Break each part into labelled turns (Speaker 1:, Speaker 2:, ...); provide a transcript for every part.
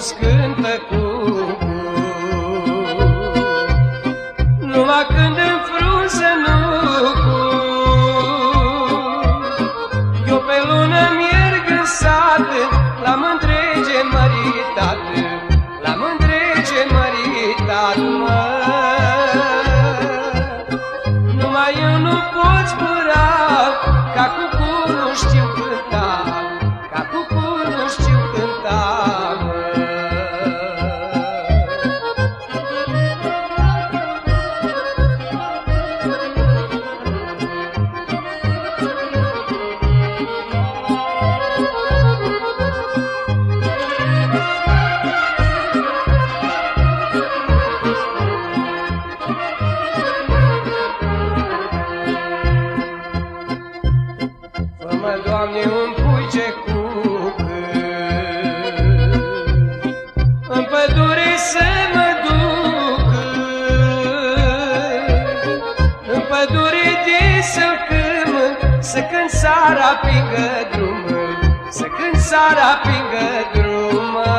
Speaker 1: frumos cântă cucu. Numai când înfrunză nucu, eu pe lună merg în sat, la mândrege măritat, la mândrege măritat, mă. Numai eu nu pot zbura, ca cucu nu știu cânta, ca cucu nu știu cânta, mă. Fă-mă, Doamne, un puice cucă, în pădure să mă ducă, în pădure de sălcâm, să cânt sara pingă drumă, să cânt sara pingă drumă,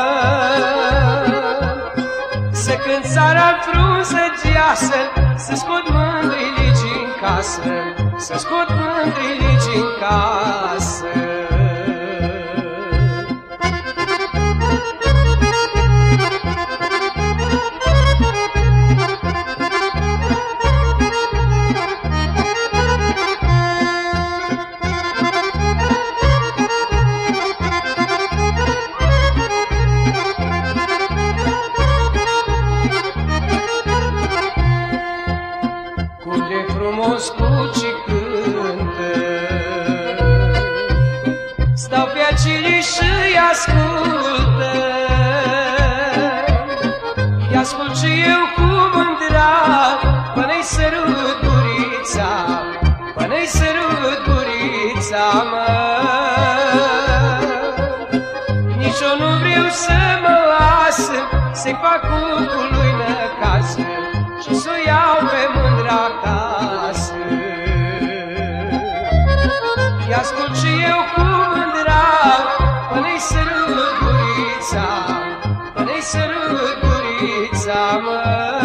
Speaker 1: să cânt sara în frunză geasă, să scot mândrilici în casă, să scot mândrilici în casă. Cum de frumos cuci cântă, stau pe acele și-i ascultă, i ascult și eu cu mândra, până-i sărut gurița, până-i sărut gurița, mă. Nici eu nu vreau să mă lasă, să-i fac cucului năcasă și să o iau pe mândra acasă. I ascult și eu cu mândra, până-i sărut gurița, până-i sărut gurița, mă.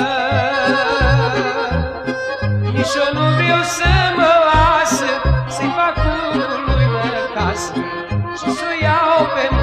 Speaker 1: Nici eu nu vreau să mă lasă, să-i fac cucului năcasă și să o iau pe